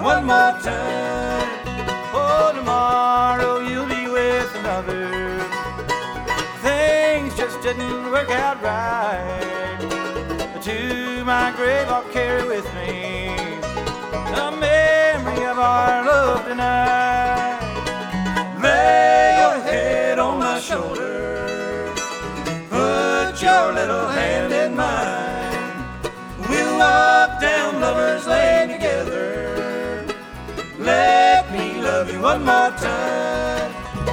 one more time. Oh, tomorrow you'll be with another. Things just didn't work out right. To my grave I'll carry with me the memory of our love tonight. Lay your head on my shoulder, put your little hand in mine. We'll walk down Lover's Lane together. Let me love you one more time.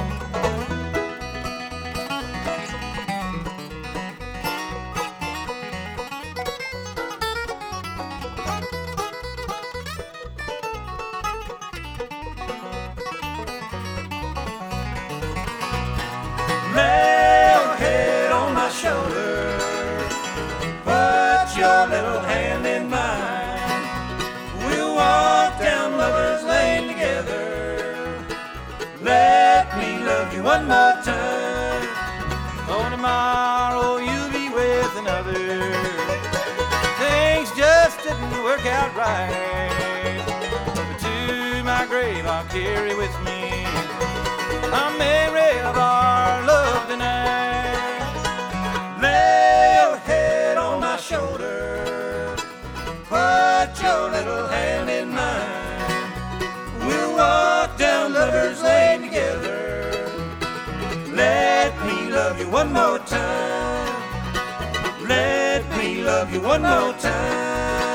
Lay your head on my shoulder, put your little hand in mine. We'll walk down Lover's Lane together. Let me love you one more time. Oh, tomorrow you'll be with another. Things just didn't work out right. But to my grave I'll carry with me a memory of our love tonight. Lay your head on my shoulder, put your little hand in mine. We'll walk down Lover's Lane together. Let me love you one more time. Let me love you one more time.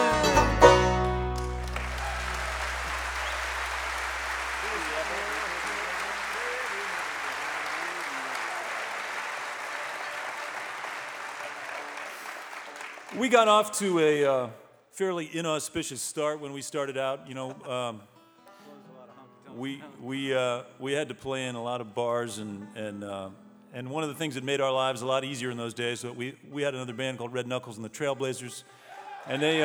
We got off to a fairly inauspicious start when we started out. You know, we had to play in a lot of bars, and one of the things that made our lives a lot easier in those days. So we had another band called Red Knuckles and the Trailblazers, and they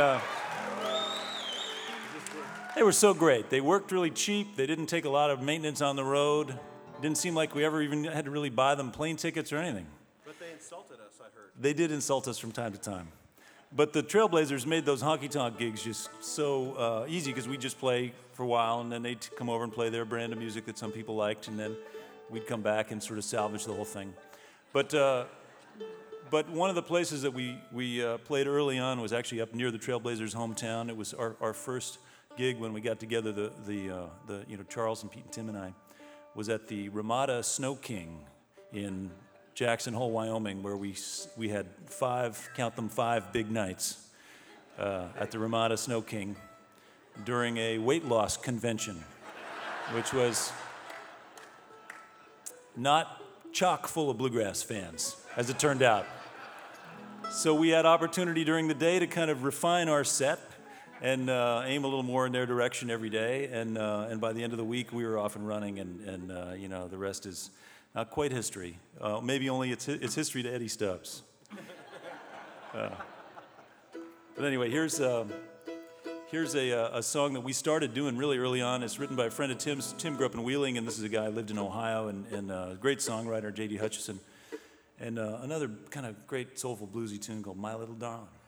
were so great. They worked really cheap. They didn't take a lot of maintenance on the road. It didn't seem like we ever even had to really buy them plane tickets or anything. But they insulted us, I heard. They did insult us from time to time. But the Trailblazers made those honky-tonk gigs just so easy because we'd just play for a while, and then they'd come over and play their brand of music that some people liked, and then we'd come back and sort of salvage the whole thing. But one of the places that we played early on was actually up near the Trailblazers' hometown. It was our first gig when we got together, the Charles and Pete and Tim and I, was at the Ramada Snow King in Jackson Hole, Wyoming, where we had five big nights at the Ramada Snow King during a weight loss convention, which was not chock full of bluegrass fans, as it turned out. So we had opportunity during the day to kind of refine our set and aim a little more in their direction every day, and by the end of the week we were off and running, and the rest is not quite history. Maybe only it's history to Eddie Stubbs. But anyway, here's a song that we started doing really early on. It's written by a friend of Tim's. Tim grew up in Wheeling, and this is a guy who lived in Ohio, and a great songwriter, J.D. Hutchison. And another kind of great soulful bluesy tune called My Little Darling.